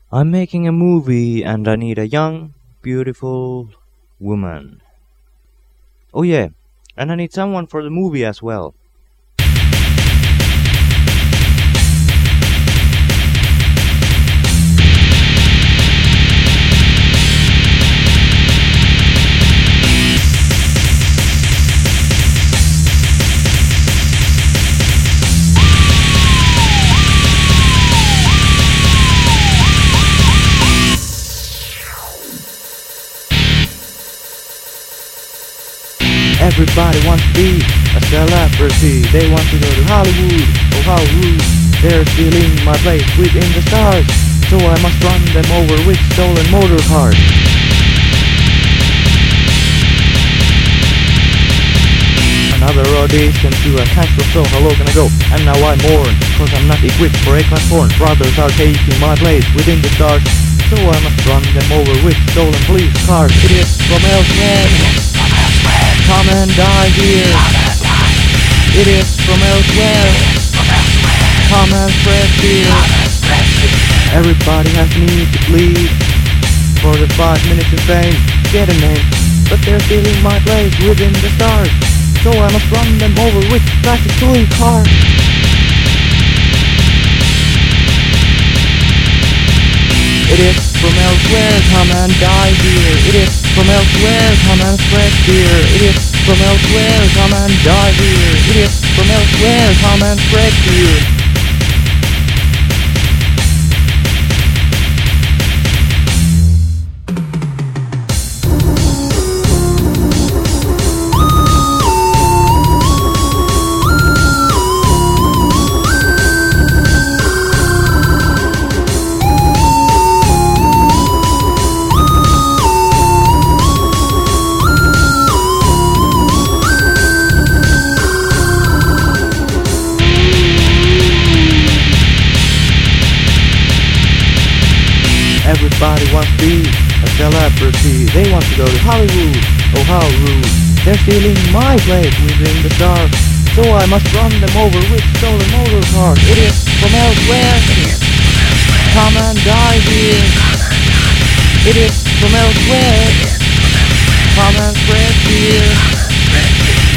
I'm making a movie and I need a young, beautiful woman. Oh yeah, and I need someone for the movie as well. Everybody wants to be a celebrity. They want to go to Hollywood. Oh how rude. They're stealing my place within the stars, so I must run them over with stolen motor cars. Another audition to a casual show, how low can I go? And now I mourn, cause I'm not equipped for A-class porn. Brothers are taking my place within the stars, so I must run them over with stolen police cars. Idiots from elsewhere, come and die here. Idiots from elsewhere, come and spread fear. Everybody has need to bleed for the 5 minutes of fame. Get a name, but they're stealing my place within the stars, so I must run them over with plastic toy car. Idiots from elsewhere, come and die here. Idiots from elsewhere, come and spread fear. Idiots from elsewhere, come and die here. Idiots from elsewhere, come and spread fear. Everybody wants to be a celebrity. They want to go to Hollywood. Oh how rude. They're stealing my place within the stars, so I must run them over with stolen motor cars. Idiots from elsewhere, come and die here. Idiots from elsewhere, come and spread fear.